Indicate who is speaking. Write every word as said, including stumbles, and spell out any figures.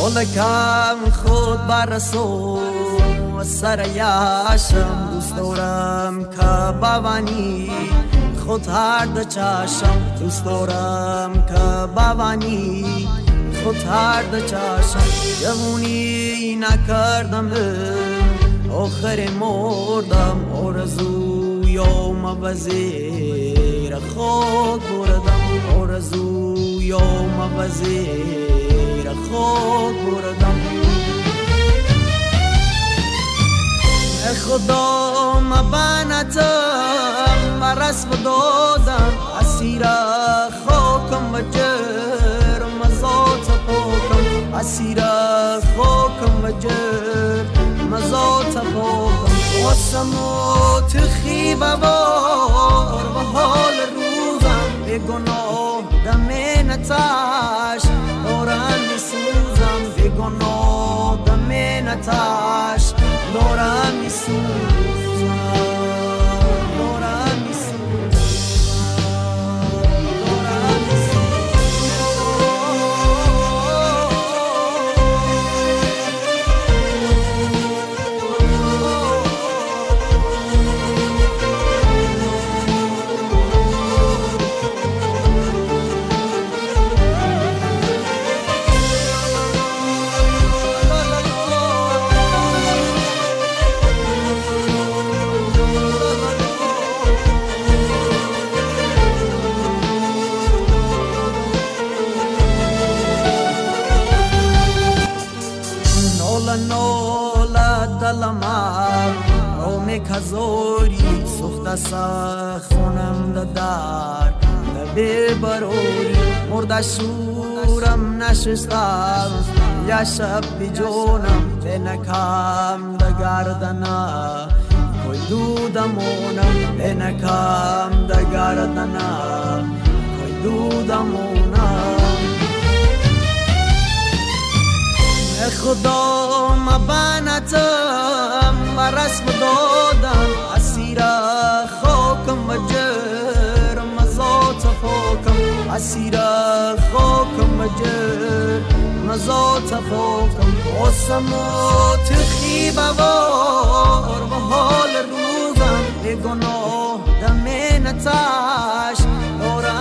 Speaker 1: مالکم خود برسو سر یاشم، دوست دارم که بوانی خود هر دو چشم، دوست دارم که بوانی خود هر دو چشم. جوونی نکردم آخر مردم، آرزویام وزیر خود بردم، آرزویام وزیر خود بردم. خدا مبانتم و رسم دادم، اسیر خاکم و جرم ذات پاکم، اسیر خاکم و جرم ذات پاکم. آسم و تخی بوار و حال روزم، به گناه دم نتاش دارم میسوزم، به گناه دم نتاش دارم میسوزم، دارم میسوزم، دارم نولا دلما روم کزوری سخت سخونم ددار به بروری مرد شورم نشستم یا شب بی جونم به نکام دگردنا کوی دودمونم به نکام دگردنا کوی دودمونم. خدا مبانتم و رسم دادم، اسیر خاکم و جرم ذات پاکم، اسیر خاکم و جرم ذات پاکم. آسم و تخی بوار و حال روزم، به گناه دم نتاش دارم